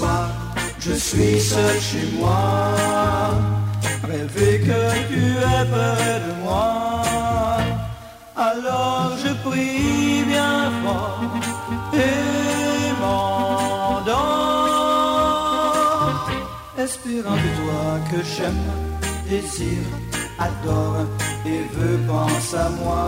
soir je suis seul chez moi, rêver que tu es près de moi, alors je prie bien fort et m'endors, espérant de toi que j'aime, désire, adore et veut, pense à moi.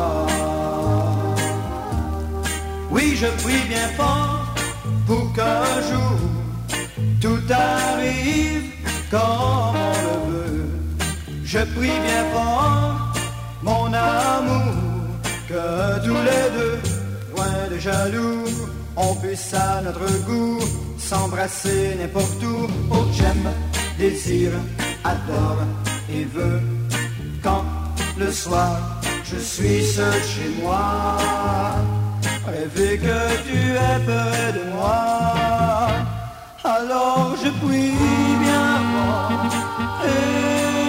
Oui, je prie bien fort pour qu'un jour tout arrive comme on le veut. Je prie bien fort, mon amour, que tous les deux, loin de jaloux, on puisse à notre goût s'embrasser n'importe où. Oh, j'aime, désire, adore et veux, quand le soir je suis seul chez moi, rêver que tu es près de moi, alors je prie bien fort et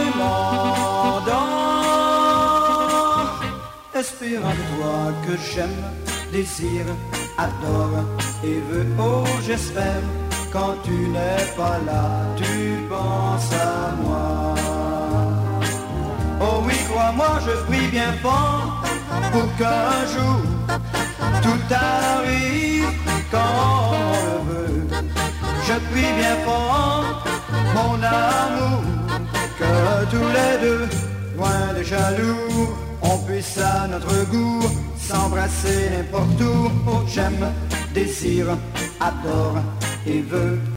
m'endors, espérant de toi que j'aime, désire, adore et veux. Oh, j'espère, quand tu n'es pas là, tu penses à moi. Oh oui, crois-moi, je prie bien fort pour qu'un jour tout arrive comme on le veut. Je prie bien fort, mon amour, que tous les deux, loin de jaloux, on puisse à notre goût s'embrasser n'importe où. Oh, j'aime, désire, adore et veux.